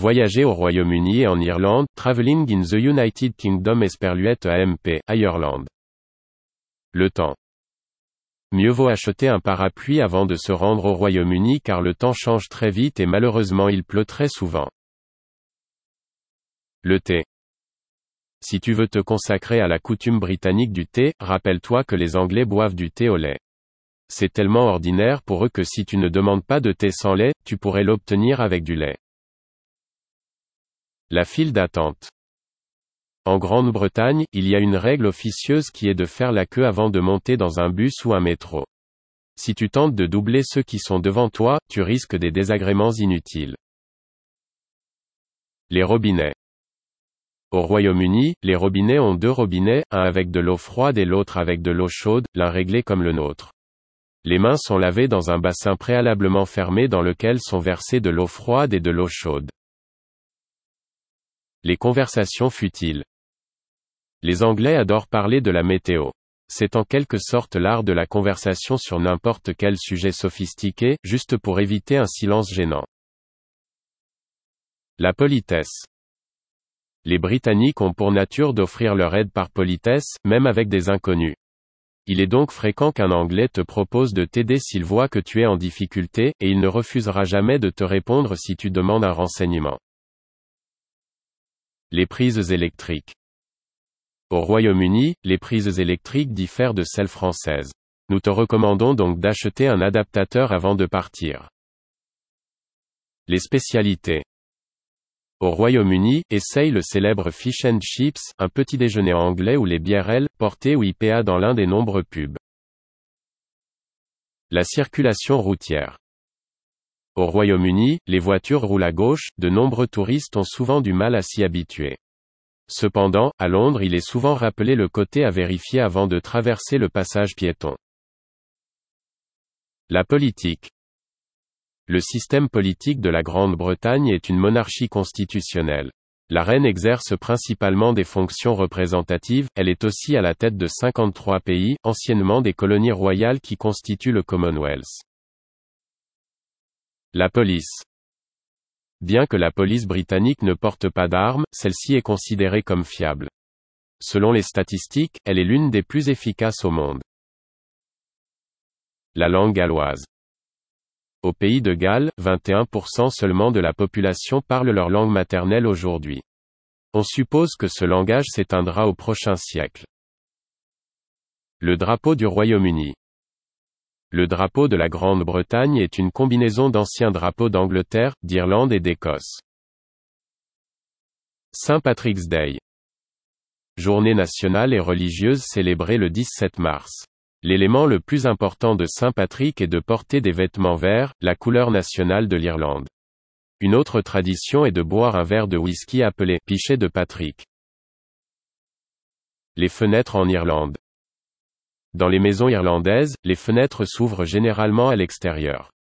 Voyager au Royaume-Uni et en Irlande, Travelling in the United Kingdom Esperluette AMP, Ireland. Le temps. Mieux vaut acheter un parapluie avant de se rendre au Royaume-Uni car le temps change très vite et malheureusement il pleut très souvent. Le thé. Si tu veux te consacrer à la coutume britannique du thé, rappelle-toi que les Anglais boivent du thé au lait. C'est tellement ordinaire pour eux que si tu ne demandes pas de thé sans lait, tu pourrais l'obtenir avec du lait. La file d'attente. En Grande-Bretagne, il y a une règle officieuse qui est de faire la queue avant de monter dans un bus ou un métro. Si tu tentes de doubler ceux qui sont devant toi, tu risques des désagréments inutiles. Les robinets. Au Royaume-Uni, les robinets ont deux robinets, un avec de l'eau froide et l'autre avec de l'eau chaude, l'un réglé comme le nôtre. Les mains sont lavées dans un bassin préalablement fermé dans lequel sont versées de l'eau froide et de l'eau chaude. Les conversations futiles. Les Anglais adorent parler de la météo. C'est en quelque sorte l'art de la conversation sur n'importe quel sujet sophistiqué, juste pour éviter un silence gênant. La politesse. Les Britanniques ont pour nature d'offrir leur aide par politesse, même avec des inconnus. Il est donc fréquent qu'un Anglais te propose de t'aider s'il voit que tu es en difficulté, et il ne refusera jamais de te répondre si tu demandes un renseignement. Les prises électriques. Au Royaume-Uni, les prises électriques diffèrent de celles françaises. Nous te recommandons donc d'acheter un adaptateur avant de partir. Les spécialités. Au Royaume-Uni, essaye le célèbre Fish and Chips, un petit déjeuner anglais ou les BRL, portés ou IPA dans l'un des nombreux pubs. La circulation routière. Au Royaume-Uni, les voitures roulent à gauche, de nombreux touristes ont souvent du mal à s'y habituer. Cependant, à Londres il est souvent rappelé le côté à vérifier avant de traverser le passage piéton. La politique. Le système politique de la Grande-Bretagne est une monarchie constitutionnelle. La reine exerce principalement des fonctions représentatives, elle est aussi à la tête de 53 pays, anciennement des colonies royales qui constituent le Commonwealth. La police. Bien que la police britannique ne porte pas d'armes, celle-ci est considérée comme fiable. Selon les statistiques, elle est l'une des plus efficaces au monde. La langue galloise. Au pays de Galles, 21% seulement de la population parle leur langue maternelle aujourd'hui. On suppose que ce langage s'éteindra au prochain siècle. Le drapeau du Royaume-Uni. Le drapeau de la Grande-Bretagne est une combinaison d'anciens drapeaux d'Angleterre, d'Irlande et d'Écosse. Saint Patrick's Day. Journée nationale et religieuse célébrée le 17 mars. L'élément le plus important de Saint Patrick est de porter des vêtements verts, la couleur nationale de l'Irlande. Une autre tradition est de boire un verre de whisky appelé « pichet de Patrick ». Les fenêtres en Irlande. Dans les maisons irlandaises, les fenêtres s'ouvrent généralement à l'extérieur.